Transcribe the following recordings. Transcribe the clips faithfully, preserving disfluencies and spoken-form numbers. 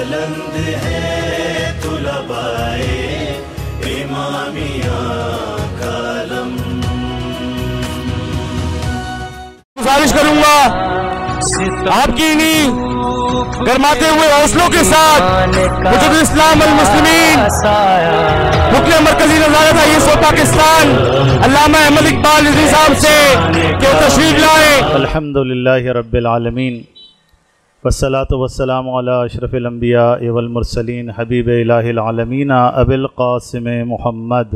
بلند ہے طلبائے امامیہ کا علم. گزارش کروں گا آپ کی انہی گرماتے ہوئے حوصلوں کے ساتھ وجود اسلام المسلمین رکن مرکزی نظارت آئی ایس او پاکستان علامہ احمد اقبال رضوی صاحب سے کہ وہ تشریف لائیں. الحمدللہ رب العالمین والصلاة والسلام علی اشرف الانبیاء والمرسلین حبیب الہ العالمین ابی القاسم محمد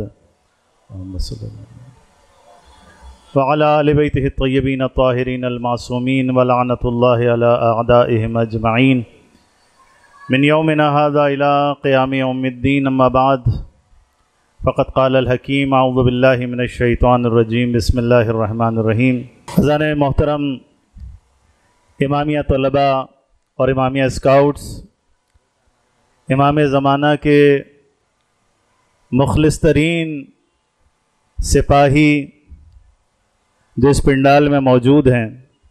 وعلی آل بیتہ الطیبین الطاہرین المعصومین ولعنۃ اللہ علی اعدائہم اجمعین من یومنا ھذا الی قیام یوم الدین. اما بعد فقد قال الحکیم اعوذ باللہ من الشیطان الرجیم بسم اللہ الرحمن الرحیم. حضرات محترم امامیہ طلباء اور امامیہ اسکاؤٹس، امام زمانہ کے مخلص ترین سپاہی جو اس پنڈال میں موجود ہیں،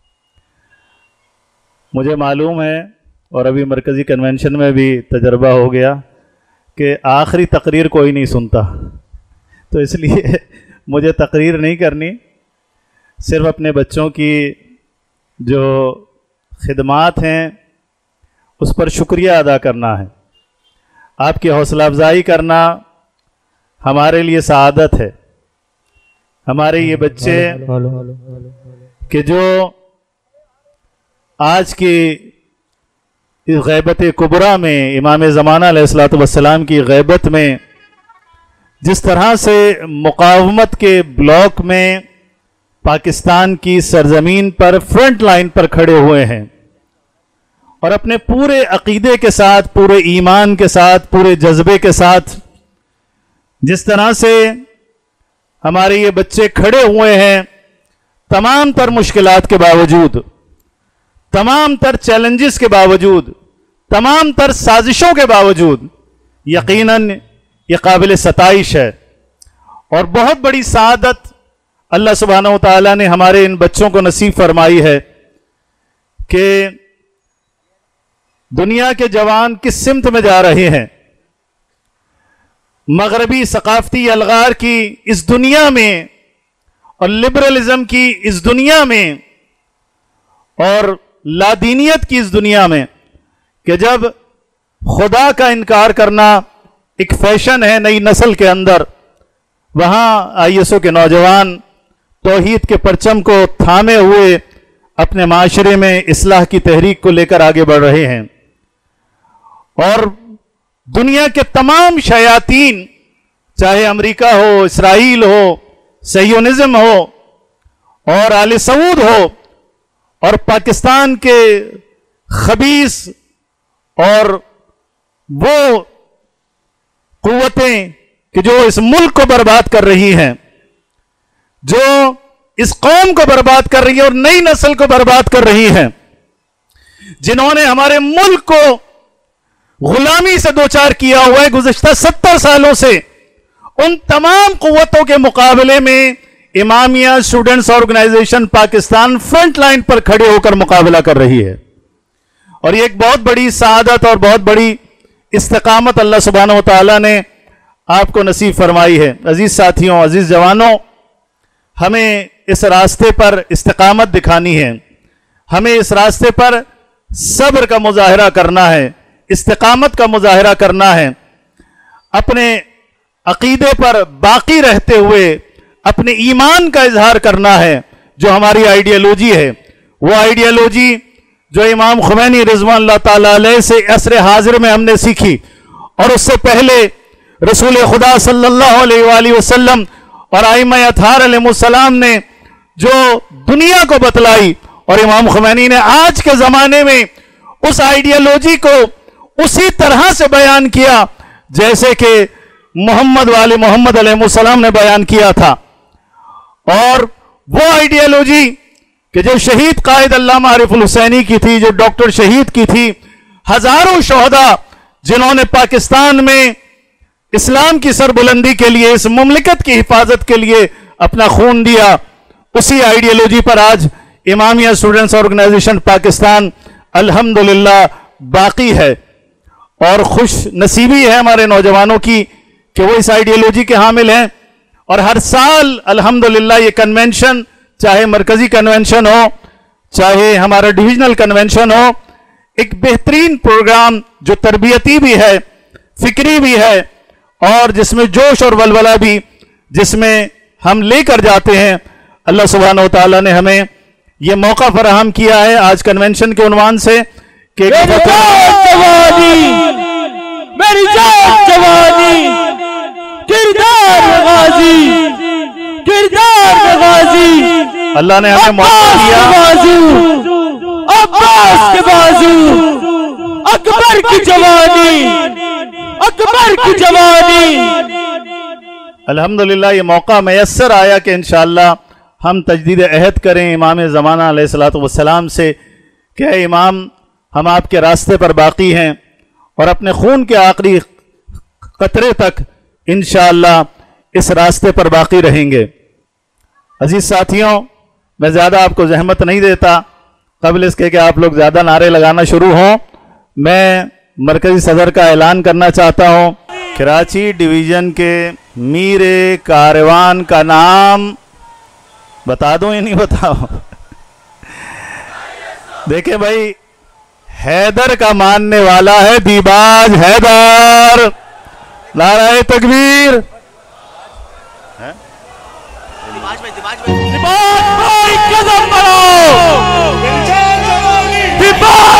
مجھے معلوم ہے اور ابھی مرکزی کنونشن میں بھی تجربہ ہو گیا کہ آخری تقریر کوئی نہیں سنتا، تو اس لیے مجھے تقریر نہیں کرنی، صرف اپنے بچوں کی جو خدمات ہیں اس پر شکریہ ادا کرنا ہے. آپ کی حوصلہ افزائی کرنا ہمارے لیے سعادت ہے. ہمارے یہ بچے کہ جو آج کی اس غیبت کبریٰ میں امام زمانہ علیہ الصلوۃ والسلام کی غیبت میں جس طرح سے مقاومت کے بلاک میں پاکستان کی سرزمین پر فرنٹ لائن پر کھڑے ہوئے ہیں اور اپنے پورے عقیدے کے ساتھ، پورے ایمان کے ساتھ، پورے جذبے کے ساتھ جس طرح سے ہمارے یہ بچے کھڑے ہوئے ہیں، تمام تر مشکلات کے باوجود، تمام تر چیلنجز کے باوجود، تمام تر سازشوں کے باوجود، یقیناً یہ قابل ستائش ہے. اور بہت بڑی سعادت اللہ سبحانہ و تعالیٰ نے ہمارے ان بچوں کو نصیب فرمائی ہے کہ دنیا کے جوان کس سمت میں جا رہے ہیں. مغربی ثقافتی الغار کی اس دنیا میں اور لبرلزم کی اس دنیا میں اور لادینیت کی اس دنیا میں کہ جب خدا کا انکار کرنا ایک فیشن ہے نئی نسل کے اندر، وہاں آئی ایس او کے نوجوان توحید کے پرچم کو تھامے ہوئے اپنے معاشرے میں اصلاح کی تحریک کو لے کر آگے بڑھ رہے ہیں. اور دنیا کے تمام شیاطین، چاہے امریکہ ہو، اسرائیل ہو، صہیونزم ہو اور آل سعود ہو، اور پاکستان کے خبیث اور وہ قوتیں کہ جو اس ملک کو برباد کر رہی ہیں، جو اس قوم کو برباد کر رہی ہے اور نئی نسل کو برباد کر رہی ہیں، جنہوں نے ہمارے ملک کو غلامی سے دوچار کیا ہوا ہے گزشتہ ستر سالوں سے، ان تمام قوتوں کے مقابلے میں Imamia students organisation Pakistan front line پر کھڑے ہو کر مقابلہ کر رہی ہے. اور یہ ایک بہت بڑی سعادت اور بہت بڑی استقامت اللہ سبحانہ و تعالیٰ نے آپ کو نصیب فرمائی ہے. عزیز ساتھیوں، عزیز جوانوں، ہمیں اس راستے پر استقامت دکھانی ہے، ہمیں اس راستے پر صبر کا مظاہرہ کرنا ہے، استقامت کا مظاہرہ کرنا ہے، اپنے عقیدے پر باقی رہتے ہوئے اپنے ایمان کا اظہار کرنا ہے. جو ہماری آئیڈیالوجی ہے، وہ آئیڈیالوجی جو امام خمینی رضوان اللہ تعالیٰ علیہ سے عصر حاضر میں ہم نے سیکھی، اور اس سے پہلے رسول خدا صلی اللہ علیہ وآلہ وسلم اور ائمہ اطہار علیہ السلام نے جو دنیا کو بتلائی، اور امام خمینی نے آج کے زمانے میں اس آئیڈیالوجی کو اسی طرح سے بیان کیا جیسے کہ محمد والے محمد علیہ السلام نے بیان کیا تھا. اور وہ آئیڈیالوجی کہ جو شہید قائد علامہ عارف الحسینی کی تھی، جو ڈاکٹر شہید کی تھی، ہزاروں شہداء جنہوں نے پاکستان میں اسلام کی سربلندی کے لیے، اس مملکت کی حفاظت کے لیے اپنا خون دیا، اسی آئیڈیالوجی پر آج امامیہ اسٹوڈنٹس آرگنائزیشن پاکستان الحمدللہ باقی ہے. اور خوش نصیبی ہے ہمارے نوجوانوں کی کہ وہ اس آئیڈیالوجی کے حامل ہیں. اور ہر سال الحمدللہ یہ کنونشن، چاہے مرکزی کنونشن ہو چاہے ہمارا ڈویژنل کنونشن ہو، ایک بہترین پروگرام جو تربیتی بھی ہے، فکری بھی ہے، اور جس میں جوش اور ولولہ بھی جس میں ہم لے کر جاتے ہیں. اللہ سبحانہ وتعالی نے ہمیں یہ موقع فراہم کیا ہے آج کنونشن کے عنوان سے کہ میری جان جوانی، میری جان جوانی، کردار غازی، کردار غازی، اللہ نے ہمیں موقع دیا. عباس کے بازو، اکبر کی جوانی، اکبر کی جوانی. الحمدللہ یہ موقع میسر آیا کہ انشاءاللہ ہم تجدید عہد کریں امام زمانہ علیہ الصلوۃ والسلام سے کہ اے امام، ہم آپ کے راستے پر باقی ہیں اور اپنے خون کے آخری قطرے تک انشاءاللہ اس راستے پر باقی رہیں گے. عزیز ساتھیوں، میں زیادہ آپ کو زحمت نہیں دیتا، قبل اس کے کہ آپ لوگ زیادہ نعرے لگانا شروع ہوں میں مرکزی صدر کا اعلان کرنا چاہتا ہوں. کراچی ڈویژن کے میر کاروان کا نام بتا دوں یا نہیں بتاؤ؟ دیکھیں بھائی، حیدر کا ماننے والا ہے دیباج حیدر. نعرہ تکبیر. دیباج بھائی قدم بڑھاؤ، دیباج